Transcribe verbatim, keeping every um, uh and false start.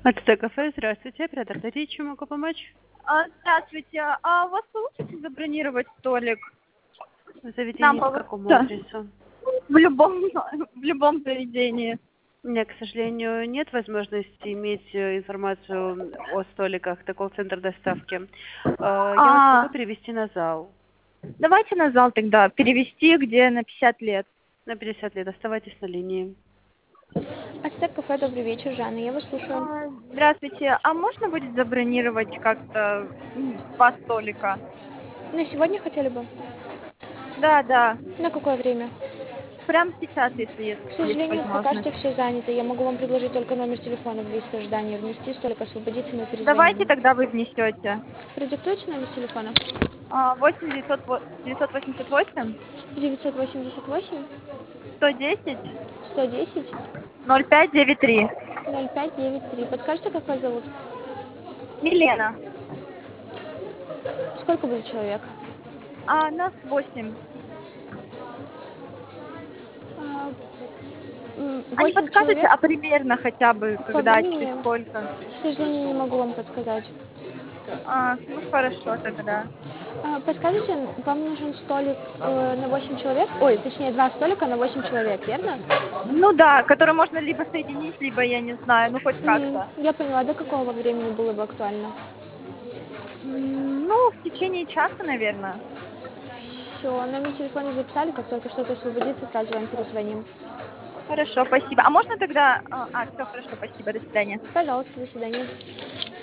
АТТ-кафе, здравствуйте. Оператор Дарья, чем могу помочь? А, здравствуйте. А у вас получится забронировать столик? Нам Заведение по какому получится? адресу? В любом, в любом заведении. У меня, к сожалению, нет возможности иметь э, информацию о столиках. Это колл-центр доставки. Э, Я вас могу А, перевести на зал. давайте на зал тогда перевести, где на пятьдесят лет. На пятьдесят лет. Оставайтесь на линии. Ацтек кафе, добрый вечер, Жанна, я вас слушаю. А, здравствуйте. А можно будет забронировать как-то м, два столика? На сегодня хотели бы? Да, да. На какое время? Прямо сейчас, если есть, К есть сожалению, пока возможность. что все занято. Я могу вам предложить только номер телефона в лист ожидания. Внести столик, освободится, мы Давайте перезвоним. тогда вы внесете. Продиктуйте номер телефона. А, восемь девятьсот восемьдесят восемь девятьсот восемьдесят восемь сто десять сто десять ноль пять девять три. ноль пять девять три. Подскажите, как вас зовут? Милена. Сколько будет человек? А нас восемь. А, м, А не Восемь подскажете, человек. а примерно хотя бы, По когда, через времени, сколько? к сожалению, не могу вам подсказать. А, ну хорошо тогда. А, Подскажите, вам нужен столик э, на восемь человек? Ой, точнее, два столика на восемь человек, верно? Ну да, который можно либо соединить, либо я не знаю, ну хоть Мгм. как-то. Я поняла, до какого времени было бы актуально? М, Ну, в течение часа, наверное. Все, номер телефона записали, как только что-то освободится, сразу вам перезвоним. Хорошо, спасибо. А можно тогда... А, все, хорошо, спасибо, до свидания. Пожалуйста, до свидания.